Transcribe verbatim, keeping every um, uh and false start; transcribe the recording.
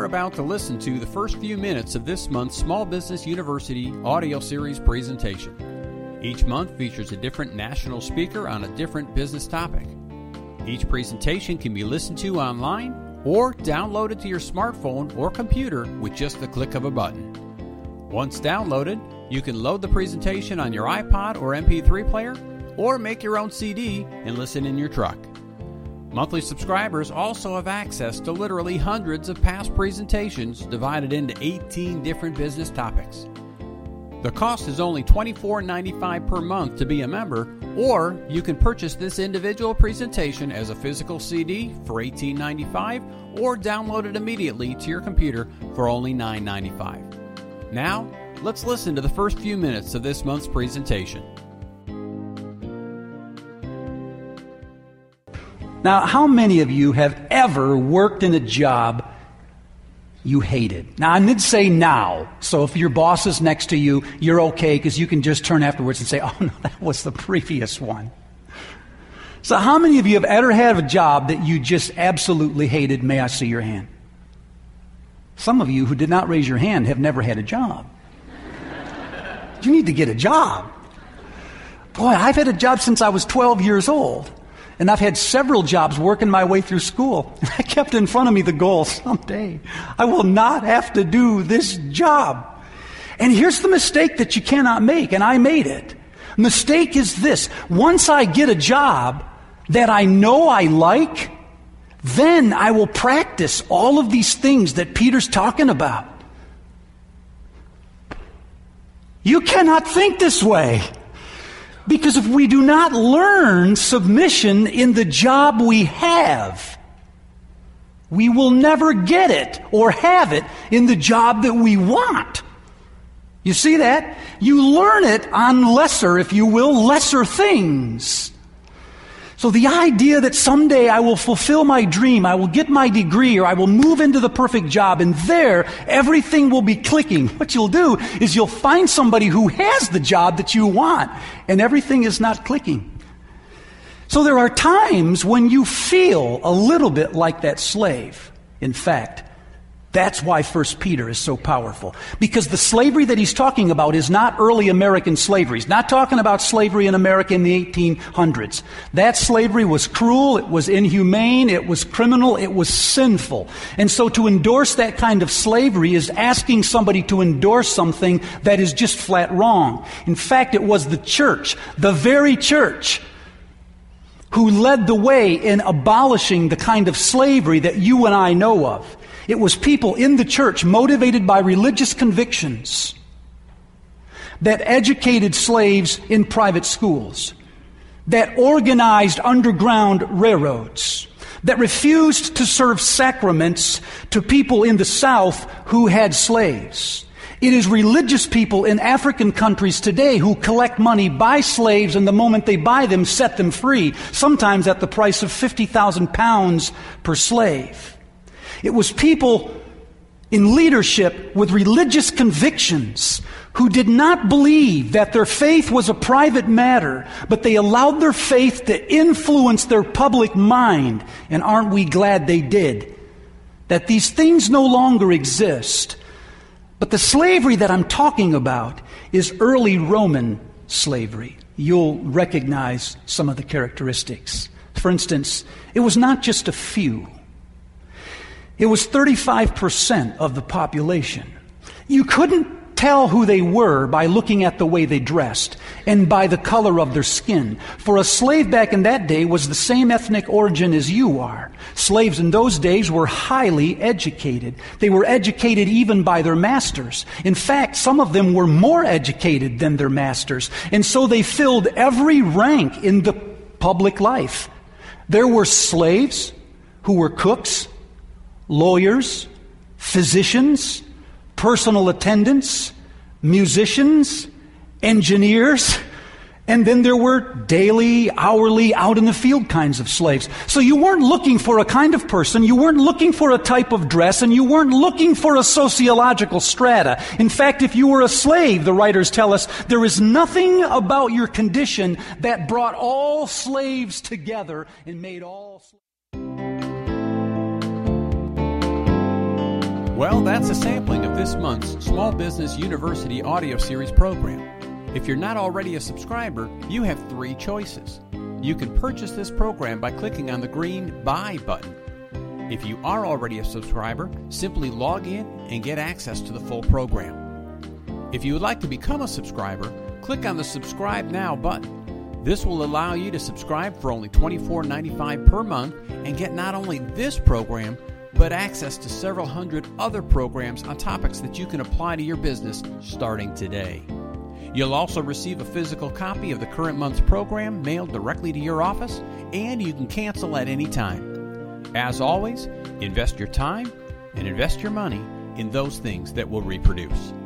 are about to listen to the first few minutes of this month's Small Business University audio series presentation. Each month features a different national speaker on a different business topic. Each presentation can be listened to online or downloaded to your smartphone or computer with just the click of a button. Once downloaded, you can load the presentation on your iPod or M P three player, or make your own C D and listen in your truck. Monthly subscribers also have access to literally hundreds of past presentations divided into eighteen different business topics. The cost is only twenty-four dollars and ninety-five cents per month to be a member, or you can purchase this individual presentation as a physical C D for eighteen dollars and ninety-five cents or download it immediately to your computer for only nine dollars and ninety-five cents. Now, let's listen to the first few minutes of this month's presentation. Now, how many of you have ever worked in a job you hated? Now, I did say now, so if your boss is next to you, you're okay because you can just turn afterwards and say, oh no, that was the previous one. So how many of you have ever had a job that you just absolutely hated? May I see your hand? Some of you who did not raise your hand have never had a job. You need to get a job. Boy, I've had a job since I was twelve years old. And I've had several jobs working my way through school. I kept in front of me the goal, someday I will not have to do this job. And here's the mistake that you cannot make, and I made it. Mistake is this: once I get a job that I know I like, then I will practice all of these things that Peter's talking about. You cannot think this way. Because if we do not learn submission in the job we have, we will never get it or have it in the job that we want. You see that? You learn it on lesser, if you will, lesser things. So the idea that someday I will fulfill my dream, I will get my degree, or I will move into the perfect job, and there everything will be clicking. What you'll do is you'll find somebody who has the job that you want, and everything is not clicking. So there are times when you feel a little bit like that slave. In fact, that's why First Peter is so powerful. Because the slavery that he's talking about is not early American slavery. He's not talking about slavery in America in the eighteen hundreds. That slavery was cruel, it was inhumane, it was criminal, it was sinful. And so to endorse that kind of slavery is asking somebody to endorse something that is just flat wrong. In fact, it was the church, the very church, who led the way in abolishing the kind of slavery that you and I know of. It was people in the church motivated by religious convictions that educated slaves in private schools, that organized underground railroads, that refused to serve sacraments to people in the South who had slaves. It is religious people in African countries today who collect money, buy slaves, and the moment they buy them, set them free, sometimes at the price of fifty thousand pounds per slave. It was people in leadership with religious convictions who did not believe that their faith was a private matter, but they allowed their faith to influence their public mind. And aren't we glad they did? That these things no longer exist. But the slavery that I'm talking about is early Roman slavery. You'll recognize some of the characteristics. For instance, it was not just a few. It was thirty-five percent of the population. You couldn't tell who they were by looking at the way they dressed and by the color of their skin. For a slave back in that day was the same ethnic origin as you are. Slaves in those days were highly educated. They were educated even by their masters. In fact, some of them were more educated than their masters. And so they filled every rank in the public life. There were slaves who were cooks, lawyers, physicians, personal attendants, musicians, engineers, and then there were daily, hourly, out in the field kinds of slaves. So you weren't looking for a kind of person, you weren't looking for a type of dress, and you weren't looking for a sociological strata. In fact, if you were a slave, the writers tell us, there is nothing about your condition that brought all slaves together and made all slaves. Well, that's a sampling of this month's Small Business University audio series program. If you're not already a subscriber, you have three choices. You can purchase this program by clicking on the green Buy button. If you are already a subscriber, simply log in and get access to the full program. If you would like to become a subscriber, click on the Subscribe Now button. This will allow you to subscribe for only twenty-four dollars and ninety-five cents per month and get not only this program, but access to several hundred other programs on topics that you can apply to your business starting today. You'll also receive a physical copy of the current month's program mailed directly to your office, and you can cancel at any time. As always, invest your time and invest your money in those things that will reproduce.